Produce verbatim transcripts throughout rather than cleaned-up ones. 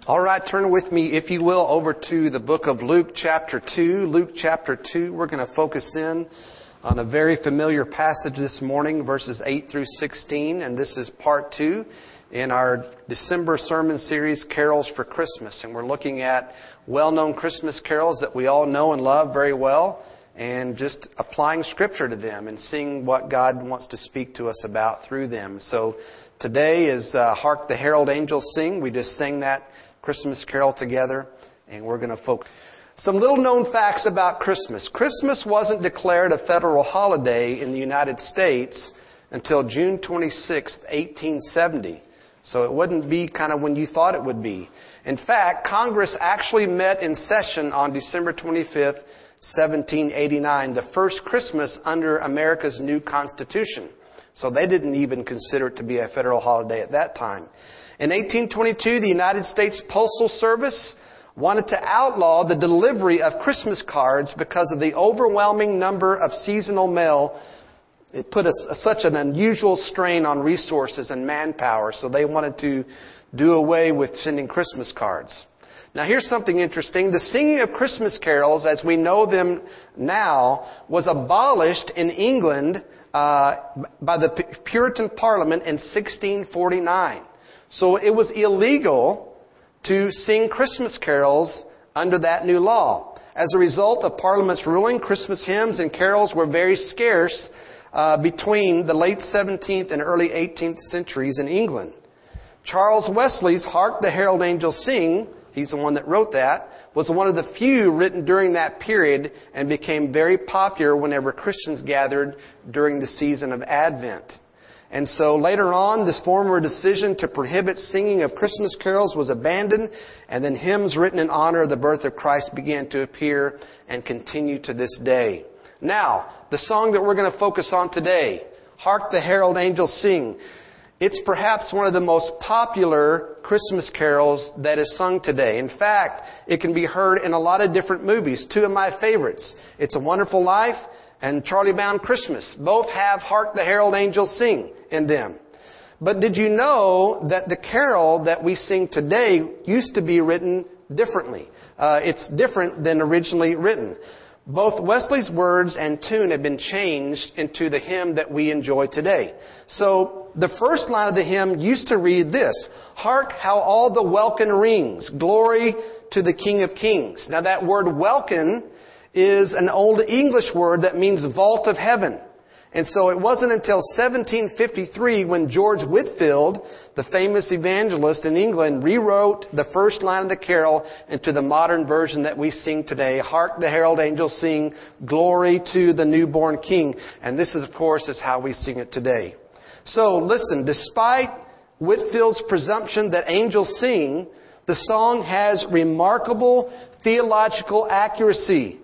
All right, turn with me, if you will, over to the book of Luke chapter two. Luke chapter two, we're going to focus in on a very familiar passage this morning, verses eight through sixteen. And this is part two in our December sermon series, Carols for Christmas. And we're looking at well-known Christmas carols that we all know and love very well, and just applying Scripture to them and seeing what God wants to speak to us about through them. So today is uh, Hark the Herald Angels Sing. We just sang that Christmas carol together, and we're going to focus. Some little known facts about Christmas. Christmas wasn't declared a federal holiday in the United States until June twenty-sixth, eighteen seventy. So it wouldn't be kind of when you thought it would be. In fact, Congress actually met in session on December twenty-fifth, seventeen eighty-nine, the first Christmas under America's new Constitution. So they didn't even consider it to be a federal holiday at that time. In eighteen twenty-two, the United States Postal Service wanted to outlaw the delivery of Christmas cards because of the overwhelming number of seasonal mail. It put a, such an unusual strain on resources and manpower, so they wanted to do away with sending Christmas cards. Now here's something interesting. The singing of Christmas carols, as we know them now, was abolished in England uh, by the Puritan Parliament in sixteen forty-nine. So it was illegal to sing Christmas carols under that new law. As a result of Parliament's ruling, Christmas hymns and carols were very scarce uh, between the late seventeenth and early eighteenth centuries in England. Charles Wesley's Hark the Herald Angels Sing, he's the one that wrote that, was one of the few written during that period and became very popular whenever Christians gathered during the season of Advent. And so later on, this former decision to prohibit singing of Christmas carols was abandoned, and then hymns written in honor of the birth of Christ began to appear and continue to this day. Now, the song that we're going to focus on today, Hark the Herald Angels Sing, it's perhaps one of the most popular Christmas carols that is sung today. In fact, it can be heard in a lot of different movies. Two of my favorites, It's a Wonderful Life and Charlie Brown Christmas, both have Hark the Herald Angels Sing in them. But did you know that the carol that we sing today used to be written differently? Uh, it's different than originally written. Both Wesley's words and tune have been changed into the hymn that we enjoy today. So the first line of the hymn used to read this: Hark how all the welkin rings, glory to the King of Kings. Now that word welkin is an old English word that means vault of heaven. And so it wasn't until seventeen fifty-three when George Whitefield, the famous evangelist in England, rewrote the first line of the carol into the modern version that we sing today. Hark the herald angels sing, glory to the newborn King. And this is, of course, is how we sing it today. So listen, despite Whitefield's presumption that angels sing, the song has remarkable theological accuracy.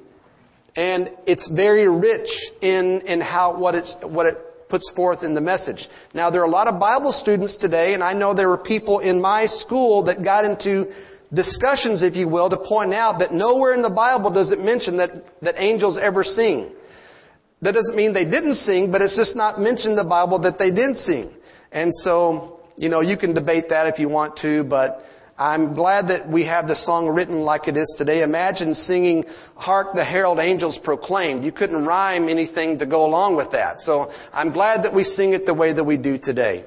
And it's very rich in, in how, what it's, what it puts forth in the message. Now, there are a lot of Bible students today, and I know there were people in my school that got into discussions, if you will, to point out that nowhere in the Bible does it mention that, that angels ever sing. That doesn't mean they didn't sing, but it's just not mentioned in the Bible that they did sing. And so, you know, you can debate that if you want to, but I'm glad that we have the song written like it is today. Imagine singing Hark the Herald Angels Proclaimed. You couldn't rhyme anything to go along with that. So I'm glad that we sing it the way that we do today.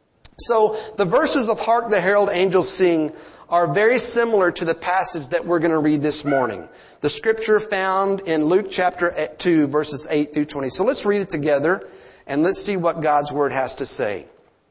So the verses of Hark the Herald Angels Sing are very similar to the passage that we're going to read this morning. The scripture found in Luke chapter two, verses eight through twenty. So let's read it together and let's see what God's Word has to say.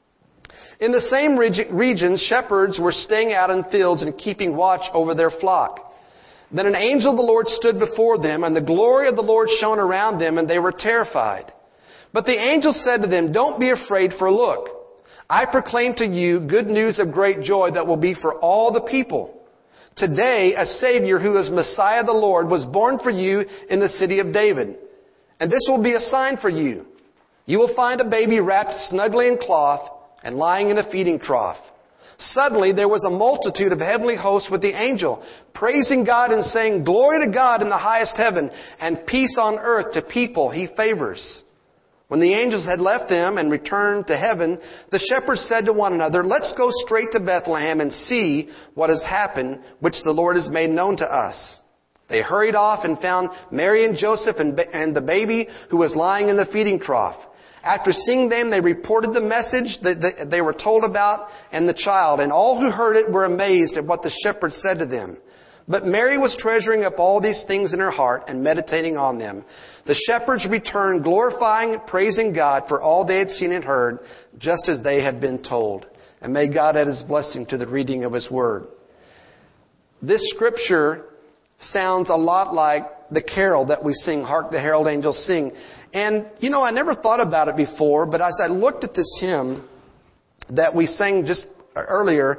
In the same region, shepherds were staying out in fields and keeping watch over their flock. Then an angel of the Lord stood before them, and the glory of the Lord shone around them, and they were terrified. But the angel said to them, "Don't be afraid, for look, I proclaim to you good news of great joy that will be for all the people. Today, a Savior who is Messiah the Lord was born for you in the city of David. And this will be a sign for you. You will find a baby wrapped snugly in cloth and lying in a feeding trough." Suddenly there was a multitude of heavenly hosts with the angel, praising God and saying, "Glory to God in the highest heaven, and peace on earth to people He favors." When the angels had left them and returned to heaven, the shepherds said to one another, "Let's go straight to Bethlehem and see what has happened, which the Lord has made known to us." They hurried off and found Mary and Joseph and, and the baby who was lying in the feeding trough. After seeing them, they reported the message that they were told about and the child, and all who heard it were amazed at what the shepherds said to them. But Mary was treasuring up all these things in her heart and meditating on them. The shepherds returned, glorifying and praising God for all they had seen and heard, just as they had been told. And may God add His blessing to the reading of His Word. This scripture sounds a lot like the carol that we sing, "Hark the Herald Angels Sing." And, you know, I never thought about it before, but as I looked at this hymn that we sang just earlier,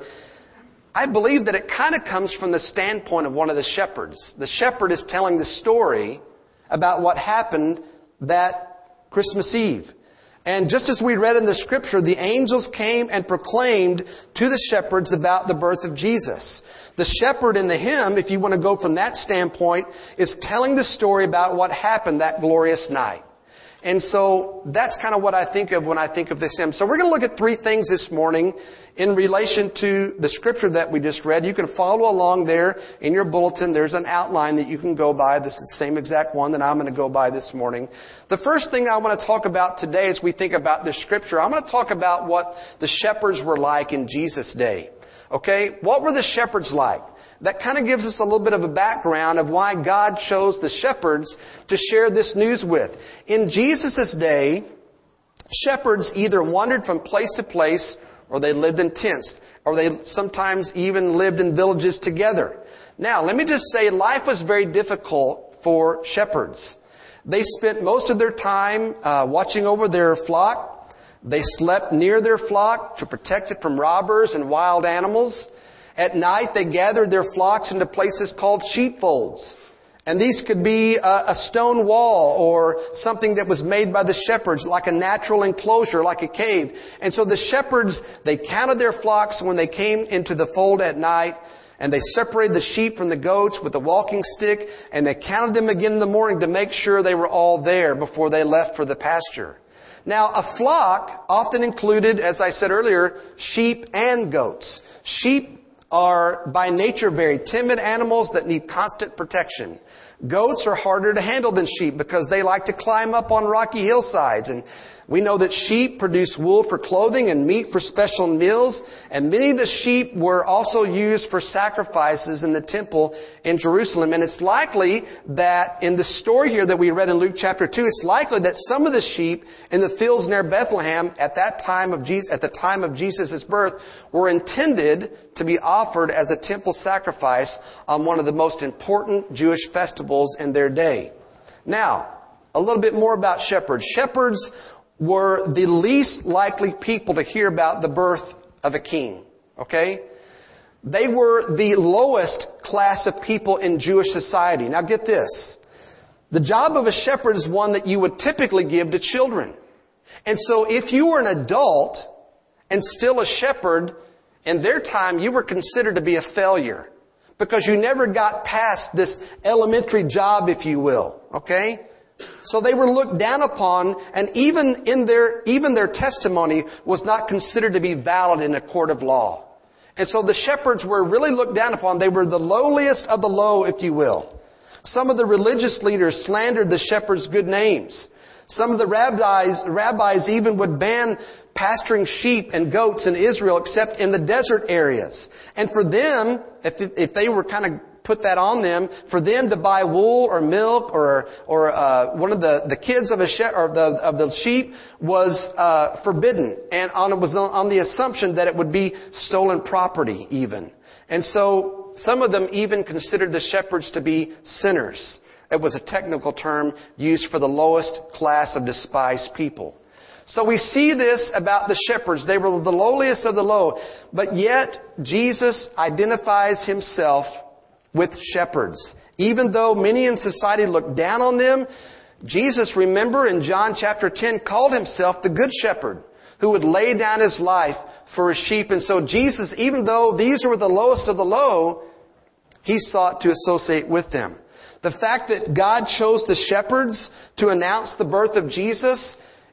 I believe that it kind of comes from the standpoint of one of the shepherds. The shepherd is telling the story about what happened that Christmas Eve. And just as we read in the scripture, the angels came and proclaimed to the shepherds about the birth of Jesus. The shepherd in the hymn, if you want to go from that standpoint, is telling the story about what happened that glorious night. And so that's kind of what I think of when I think of this hymn. So we're going to look at three things this morning in relation to the scripture that we just read. You can follow along there in your bulletin. There's an outline that you can go by. This is the same exact one that I'm going to go by this morning. The first thing I want to talk about today as we think about this scripture, I'm going to talk about what the shepherds were like in Jesus' day. Okay? What were the shepherds like? That kind of gives us a little bit of a background of why God chose the shepherds to share this news with. In Jesus' day, shepherds either wandered from place to place, or they lived in tents, or they sometimes even lived in villages together. Now, let me just say, life was very difficult for shepherds. They spent most of their time uh, watching over their flock. They slept near their flock to protect it from robbers and wild animals. At night, they gathered their flocks into places called sheepfolds. And these could be a, a stone wall or something that was made by the shepherds, like a natural enclosure, like a cave. And so the shepherds, they counted their flocks when they came into the fold at night, and they separated the sheep from the goats with a walking stick, and they counted them again in the morning to make sure they were all there before they left for the pasture. Now, a flock often included, as I said earlier, sheep and goats. Sheep are by nature very timid animals that need constant protection. Goats are harder to handle than sheep because they like to climb up on rocky hillsides. And we know that sheep produce wool for clothing and meat for special meals. And many of the sheep were also used for sacrifices in the temple in Jerusalem. And it's likely that in the story here that we read in Luke chapter two, it's likely that some of the sheep in the fields near Bethlehem at that time of Jesus, at the time of Jesus' birth, were intended to be offered as a temple sacrifice on one of the most important Jewish festivals in their day. Now, a little bit more about shepherds. Shepherds were the least likely people to hear about the birth of a king. Okay? They were the lowest class of people in Jewish society. Now get this. The job of a shepherd is one that you would typically give to children. And so if you were an adult and still a shepherd, in their time you were considered to be a failure because you never got past this elementary job, if you will. Okay? So they were looked down upon, and even in their, even their testimony was not considered to be valid in a court of law. And so the shepherds were really looked down upon. They were the lowliest of the low, if you will. Some of the religious leaders slandered the shepherds' good names. Some of the rabbis, rabbis even would ban pasturing sheep and goats in Israel except in the desert areas. And for them, if, if they were kind of put that on them, for them to buy wool or milk or or uh, one of the, the kids of a she- or the of the sheep was uh, forbidden, and on it was on the assumption that it would be stolen property even. And so some of them even considered the shepherds to be sinners. It was a technical term used for the lowest class of despised people. So we see this about the shepherds. They were the lowliest of the low, but yet Jesus identifies Himself with shepherds. Even though many in society looked down on them, Jesus, remember in John chapter ten, called Himself the Good Shepherd who would lay down His life for His sheep. And so Jesus, even though these were the lowest of the low, He sought to associate with them. The fact that God chose the shepherds to announce the birth of Jesus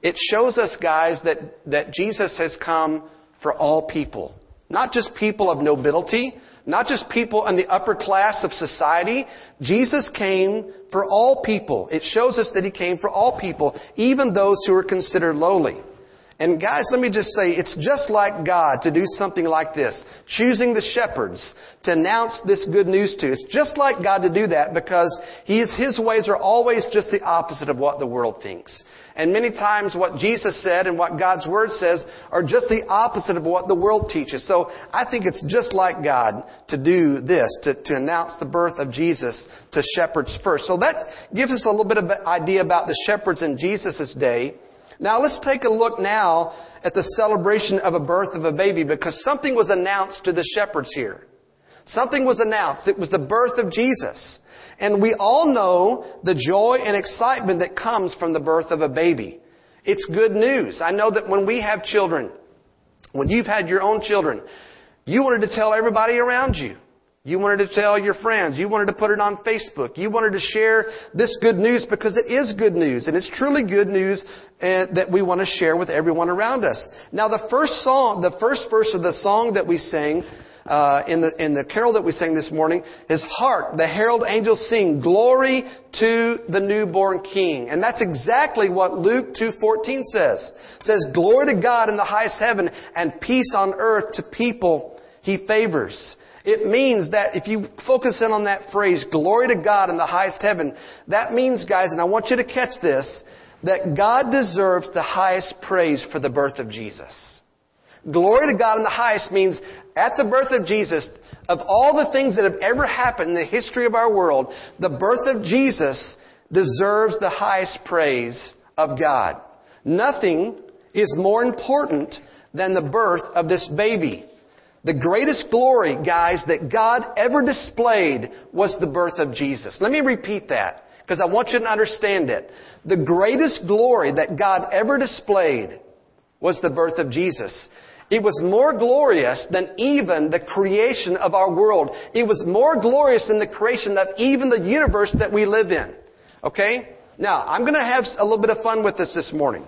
it shows us, guys, that, that Jesus has come for all people. Not just people of nobility, not just people in the upper class of society. Jesus came for all people. It shows us that He came for all people, even those who are considered lowly. And guys, let me just say, it's just like God to do something like this, choosing the shepherds to announce this good news to. It's just like God to do that because He is, His ways are always just the opposite of what the world thinks. And many times what Jesus said and what God's Word says are just the opposite of what the world teaches. So I think it's just like God to do this, to, to announce the birth of Jesus to shepherds first. So that gives us a little bit of an idea about the shepherds in Jesus' day. Now let's take a look now at the celebration of a birth of a baby, because something was announced to the shepherds here. Something was announced. It was the birth of Jesus. And we all know the joy and excitement that comes from the birth of a baby. It's good news. I know that when we have children, when you've had your own children, you wanted to tell everybody around you. You wanted to tell your friends. You wanted to put it on Facebook. You wanted to share this good news because it is good news. And it's truly good news uh, that we want to share with everyone around us. Now, the first song, the first verse of the song that we sang uh, in the in the carol that we sang this morning is, "Hark, the herald angels sing, glory to the newborn King." And that's exactly what Luke two fourteen says. It says, "Glory to God in the highest heaven and peace on earth to people He favors." It means that if you focus in on that phrase, glory to God in the highest heaven, that means, guys, and I want you to catch this, that God deserves the highest praise for the birth of Jesus. Glory to God in the highest means at the birth of Jesus, of all the things that have ever happened in the history of our world, the birth of Jesus deserves the highest praise of God. Nothing is more important than the birth of this baby. The greatest glory, guys, that God ever displayed was the birth of Jesus. Let me repeat that, because I want you to understand it. The greatest glory that God ever displayed was the birth of Jesus. It was more glorious than even the creation of our world. It was more glorious than the creation of even the universe that we live in. Okay? Now, I'm going to have a little bit of fun with this this morning.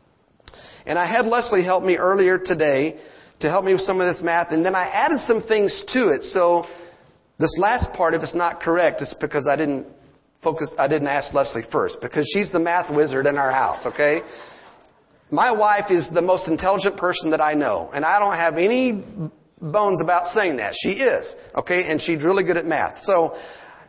And I had Leslie help me earlier today to help me with some of this math, and then I added some things to it. So this last part, if it's not correct, it's because I didn't focus, I didn't ask Leslie first, because she's the math wizard in our house, okay? My wife is the most intelligent person that I know, and I don't have any bones about saying that. She is, okay? And she's really good at math. So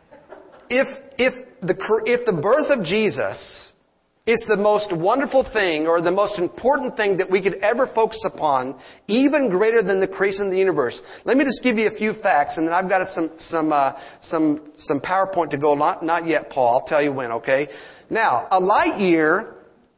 if if the if the birth of Jesus is the most wonderful thing, or the most important thing that we could ever focus upon, even greater than the creation of the universe. Let me just give you a few facts, and then I've got some some uh, some some PowerPoint to go. Not not yet, Paul. I'll tell you when. Okay. Now, a light year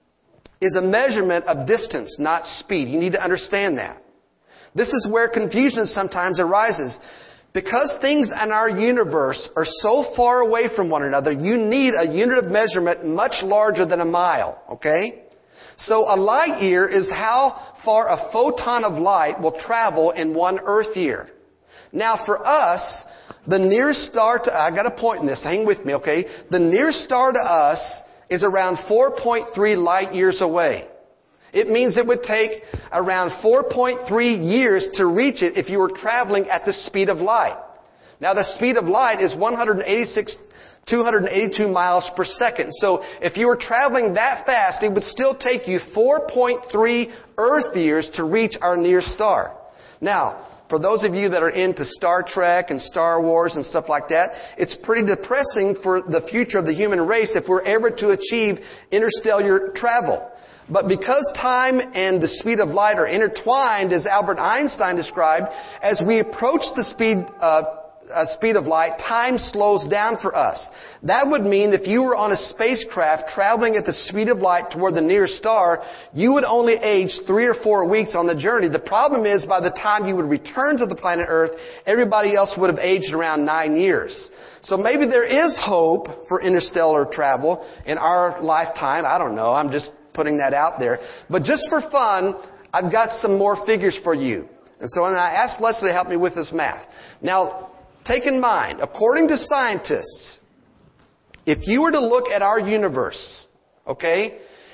is a measurement of distance, not speed. You need to understand that. This is where confusion sometimes arises. Because things in our universe are so far away from one another, you need a unit of measurement much larger than a mile, okay? So a light year is how far a photon of light will travel in one Earth year. Now for us, the nearest star to, I got a point in this, hang with me, okay? The nearest star to us is around four point three light years away. It means it would take around four point three years to reach it if you were traveling at the speed of light. Now, the speed of light is one hundred eighty-six, two hundred eighty-two miles per second. So if you were traveling that fast, it would still take you four point three Earth years to reach our nearest star. Now, for those of you that are into Star Trek and Star Wars and stuff like that, it's pretty depressing for the future of the human race if we're ever to achieve interstellar travel. But because time and the speed of light are intertwined, as Albert Einstein described, as we approach the speed of uh, speed of light, time slows down for us. That would mean if you were on a spacecraft traveling at the speed of light toward the nearest star, you would only age three or four weeks on the journey. The problem is, by the time you would return to the planet Earth, everybody else would have aged around nine years. So maybe there is hope for interstellar travel in our lifetime. I don't know. I'm just putting that out there. But just for fun, I've got some more figures for you. And so I asked Leslie to help me with this math. Now, take in mind, according to scientists, if you were to look at our universe, okay,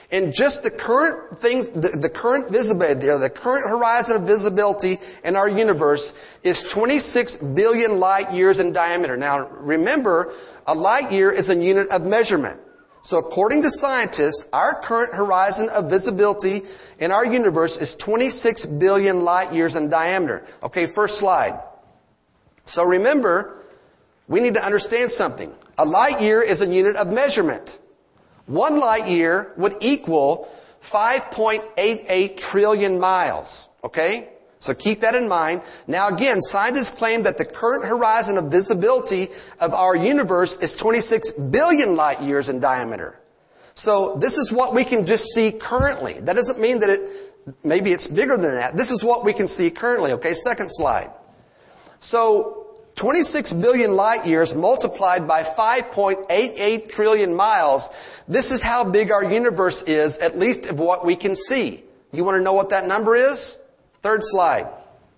And just the current things, the, the current visibility, the current horizon of visibility in our universe is twenty-six billion light years in diameter. Now, remember, a light year is a unit of measurement. So according to scientists, our current horizon of visibility in our universe is twenty-six billion light years in diameter. Okay, first slide. So remember, we need to understand something. A light year is a unit of measurement. One light year would equal five point eight eight trillion miles. Okay? So keep that in mind. Now again, scientists claim that the current horizon of visibility of our universe is twenty-six billion light years in diameter. So this is what we can just see currently. That doesn't mean that it, maybe it's bigger than that. This is what we can see currently. Okay, second slide. So twenty-six billion light years multiplied by five point eight eight trillion miles. This is how big our universe is, at least of what we can see. You want to know what that number is? Third slide.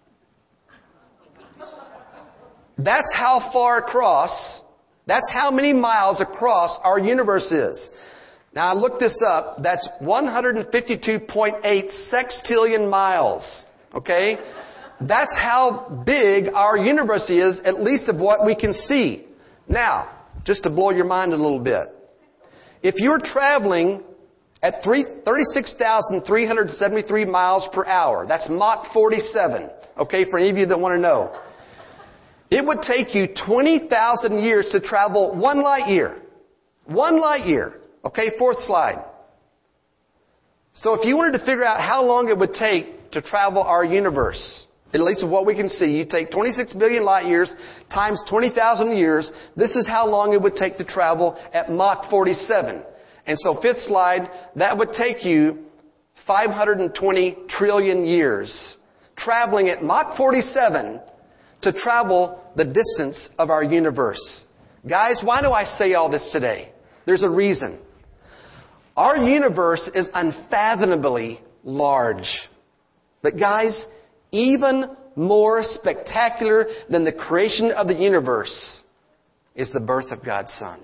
That's how far across, that's how many miles across our universe is. Now I looked this up. That's one hundred fifty-two point eight sextillion miles. Okay? That's how big our universe is, at least of what we can see. Now, just to blow your mind a little bit. If you're traveling at thirty-six thousand three hundred seventy-three miles per hour, that's Mach forty-seven, okay, for any of you that want to know. It would take you twenty thousand years to travel one light year. One light year. Okay, fourth slide. So if you wanted to figure out how long it would take to travel our universe, at least of what we can see, you take twenty-six billion light years times twenty thousand years. This is how long it would take to travel at Mach forty-seven. And so fifth slide, that would take you five hundred twenty trillion years traveling at Mach forty-seven to travel the distance of our universe. Guys, why do I say all this today? There's a reason. Our universe is unfathomably large. But guys, even more spectacular than the creation of the universe is the birth of God's Son.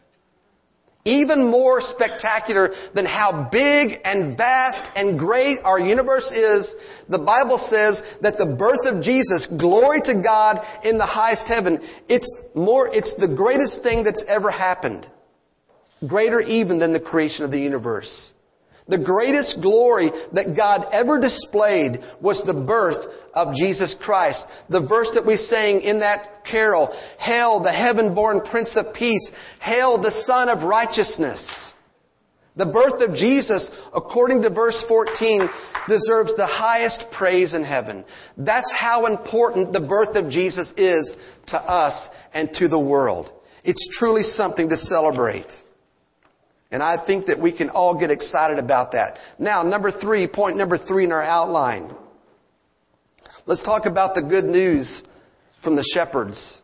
Even more spectacular than how big and vast and great our universe is, the Bible says that the birth of Jesus, glory to God in the highest heaven, it's more, it's the greatest thing that's ever happened. Greater even than the creation of the universe. The greatest glory that God ever displayed was the birth of Jesus Christ. The verse that we sang in that carol, Hail the heaven-born Prince of Peace, Hail the Son of Righteousness. The birth of Jesus, according to verse fourteen, deserves the highest praise in heaven. That's how important the birth of Jesus is to us and to the world. It's truly something to celebrate. And I think that we can all get excited about that. Now, number three, point number three in our outline. Let's talk about the good news from the shepherds.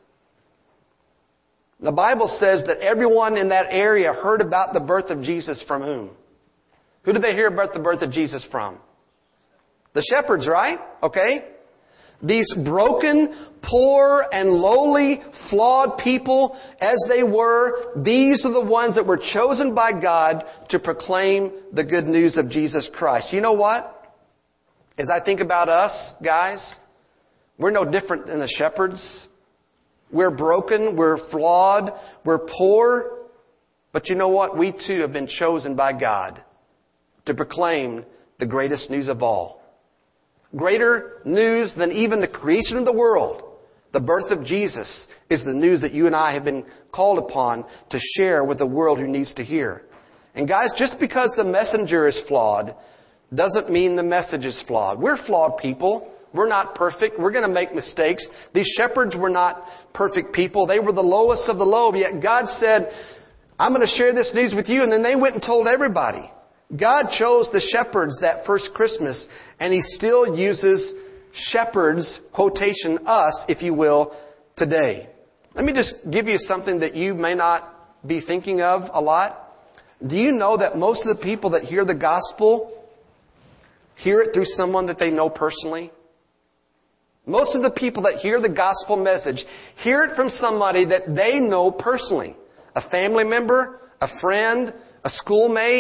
The Bible says that everyone in that area heard about the birth of Jesus from whom? Who did they hear about the birth of Jesus from? The shepherds, right? Okay. These broken, poor, and lowly, flawed people, as they were, these are the ones that were chosen by God to proclaim the good news of Jesus Christ. You know what? As I think about us, guys, we're no different than the shepherds. We're broken, we're flawed, we're poor. But you know what? We too have been chosen by God to proclaim the greatest news of all. Greater news than even the creation of the world. The birth of Jesus is the news that you and I have been called upon to share with the world who needs to hear. And guys, just because the messenger is flawed doesn't mean the message is flawed. We're flawed people. We're not perfect. We're going to make mistakes. These shepherds were not perfect people. They were the lowest of the low. Yet God said, I'm going to share this news with you. And then they went and told everybody. God chose the shepherds that first Christmas, and He still uses shepherds, quotation, us, if you will, today. Let me just give you something that you may not be thinking of a lot. Do you know that most of the people that hear the gospel hear it through someone that they know personally? Most of the people that hear the gospel message hear it from somebody that they know personally. A family member, a friend, a schoolmate,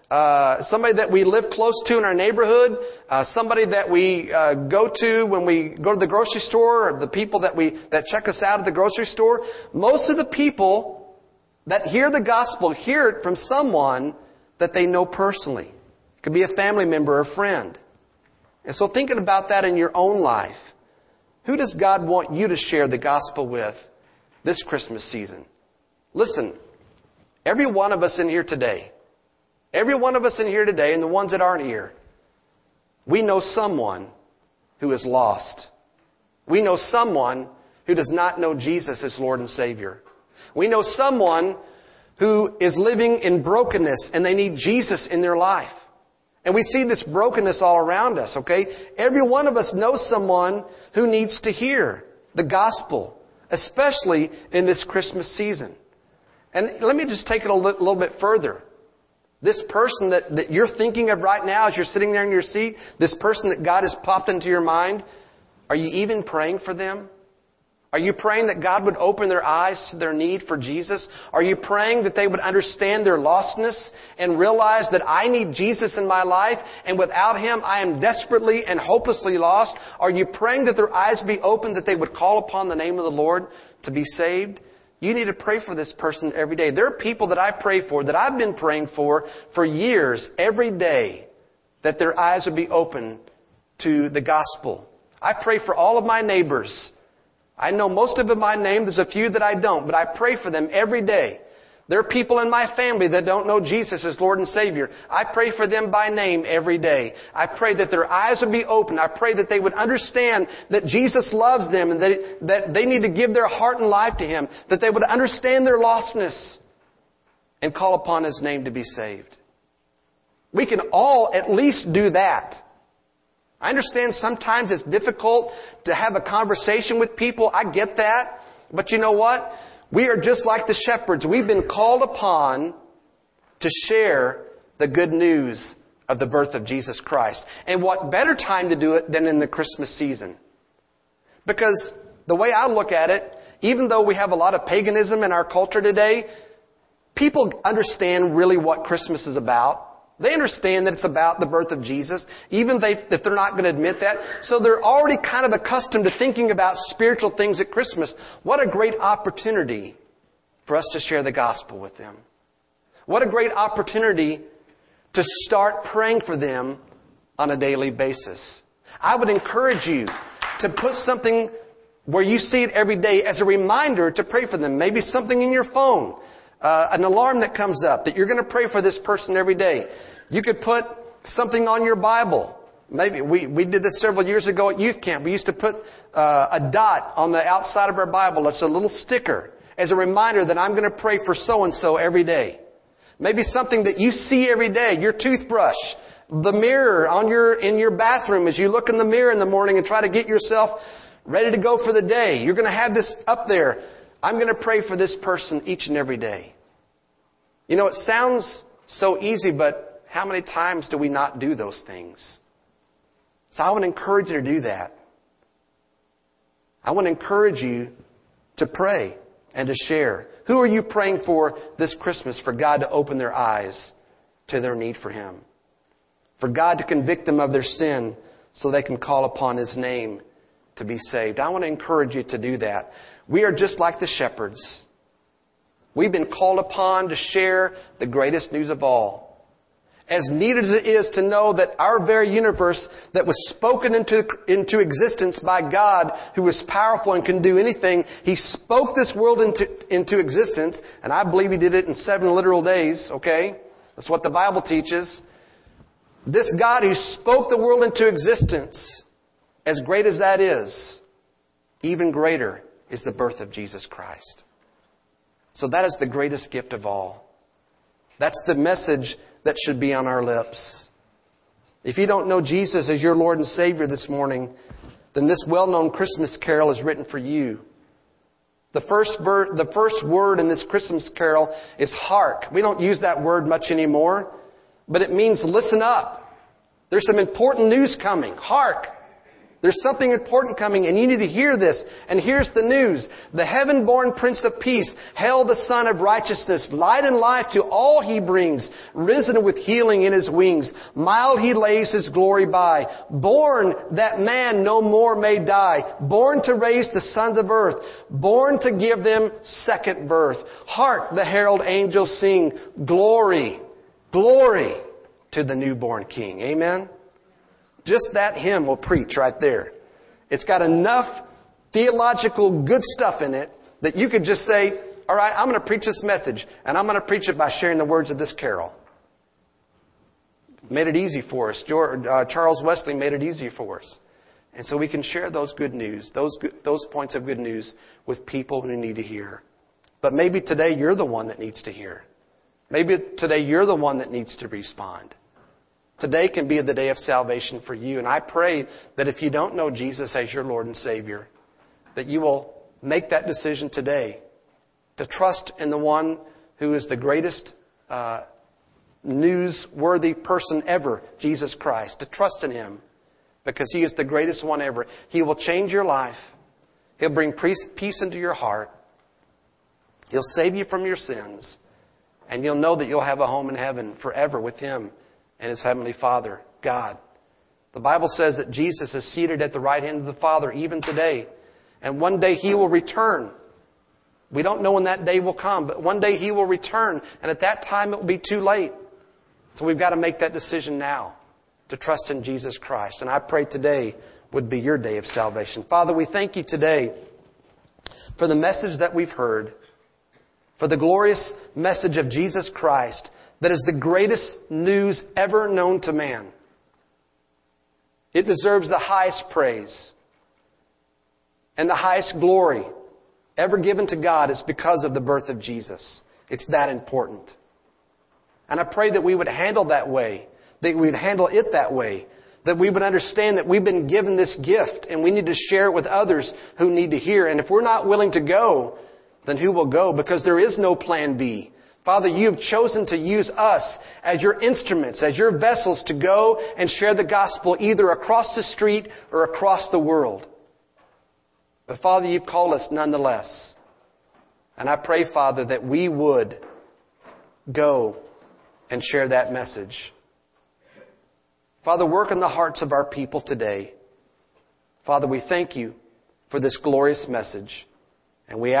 uh, somebody that we live close to in our neighborhood, uh, somebody that we uh, go to when we go to the grocery store, or the people that we that check us out at the grocery store. Most of the people that hear the gospel hear it from someone that they know personally. It could be a family member or a friend. And so thinking about that in your own life, who does God want you to share the gospel with this Christmas season? Listen, every one of us in here today, every one of us in here today, and the ones that aren't here, we know someone who is lost. We know someone who does not know Jesus as Lord and Savior. We know someone who is living in brokenness and they need Jesus in their life. And we see this brokenness all around us, okay? Every one of us knows someone who needs to hear the gospel, especially in this Christmas season. And let me just take it a little, little bit further. This person that, that you're thinking of right now as you're sitting there in your seat, this person that God has popped into your mind, are you even praying for them? Are you praying that God would open their eyes to their need for Jesus? Are you praying that they would understand their lostness and realize that I need Jesus in my life and without Him I am desperately and hopelessly lost? Are you praying that their eyes be open, that they would call upon the name of the Lord to be saved? You need to pray for this person every day. There are people that I pray for, that I've been praying for for years, every day, that their eyes would be open to the gospel. I pray for all of my neighbors. I know most of them by name. There's a few that I don't, but I pray for them every day. There are people in my family that don't know Jesus as Lord and Savior. I pray for them by name every day. I pray that their eyes would be open. I pray that they would understand that Jesus loves them and that, that they need to give their heart and life to Him. That they would understand their lostness and call upon His name to be saved. We can all at least do that. I understand sometimes it's difficult to have a conversation with people. I get that. But you know what? We are just like the shepherds. We've been called upon to share the good news of the birth of Jesus Christ. And what better time to do it than in the Christmas season? Because the way I look at it, even though we have a lot of paganism in our culture today, people understand really what Christmas is about. They understand that it's about the birth of Jesus, even if they're not going to admit that. So they're already kind of accustomed to thinking about spiritual things at Christmas. What a great opportunity for us to share the gospel with them. What a great opportunity to start praying for them on a daily basis. I would encourage you to put something where you see it every day as a reminder to pray for them. Maybe something in your phone. Uh, an alarm that comes up that you're going to pray for this person every day. You could put something on your Bible. Maybe we, we did this several years ago at youth camp. We used to put uh, a dot on the outside of our Bible. It's a little sticker as a reminder that I'm going to pray for so-and-so every day. Maybe something that you see every day, your toothbrush, the mirror on your in your bathroom as you look in the mirror in the morning and try to get yourself ready to go for the day. You're going to have this up there. I'm going to pray for this person each and every day. You know, it sounds so easy, but how many times do we not do those things? So I want to encourage you to do that. I want to encourage you to pray and to share. Who are you praying for this Christmas for God to open their eyes to their need for Him? For God to convict them of their sin so they can call upon His name to be saved. I want to encourage you to do that. We are just like the shepherds. We've been called upon to share the greatest news of all. As neat as it is to know that our very universe that was spoken into, into existence by God, who is powerful and can do anything, He spoke this world into, into existence, and I believe He did it in seven literal days, okay? That's what the Bible teaches. This God who spoke the world into existence, as great as that is, even greater is the birth of Jesus Christ. So that is the greatest gift of all. That's the message that should be on our lips. If you don't know Jesus as your Lord and Savior this morning, then this well-known Christmas carol is written for you. The first, ver- the first word in this Christmas carol is hark. We don't use that word much anymore, but it means listen up. There's some important news coming. Hark. There's something important coming, and you need to hear this. And here's the news. The heaven-born Prince of Peace, hail the Son of Righteousness, light and life to all He brings, risen with healing in His wings. Mild He lays His glory by, born that man no more may die, born to raise the sons of earth, born to give them second birth. Hark, the herald angels sing, glory, glory to the newborn King. Amen? Just that hymn will preach right there. It's got enough theological good stuff in it that you could just say, all right, I'm going to preach this message, and I'm going to preach it by sharing the words of this carol. Made it easy for us. George, uh, Charles Wesley made it easy for us. And so we can share those good news, those good, those points of good news with people who need to hear. But maybe today you're the one that needs to hear. Maybe today you're the one that needs to respond. Today can be the day of salvation for you. And I pray that if you don't know Jesus as your Lord and Savior, that you will make that decision today to trust in the one who is the greatest uh, newsworthy person ever, Jesus Christ. To trust in Him because He is the greatest one ever. He will change your life. He'll bring peace into your heart. He'll save you from your sins. And you'll know that you'll have a home in heaven forever with Him and His Heavenly Father, God. The Bible says that Jesus is seated at the right hand of the Father even today. And one day He will return. We don't know when that day will come, but one day He will return. And at that time it will be too late. So we've got to make that decision now to trust in Jesus Christ. And I pray today would be your day of salvation. Father, we thank You today for the message that we've heard, for the glorious message of Jesus Christ that is the greatest news ever known to man. It deserves the highest praise and the highest glory ever given to God is because of the birth of Jesus. It's that important. And I pray that we would handle that way, that we would handle it that way, that we would understand that we've been given this gift and we need to share it with others who need to hear. And if we're not willing to go, then who will go? Because there is no plan B. Father, You have chosen to use us as Your instruments, as Your vessels to go and share the gospel either across the street or across the world. But Father, You've called us nonetheless. And I pray, Father, that we would go and share that message. Father, work in the hearts of our people today. Father, we thank You for this glorious message. And we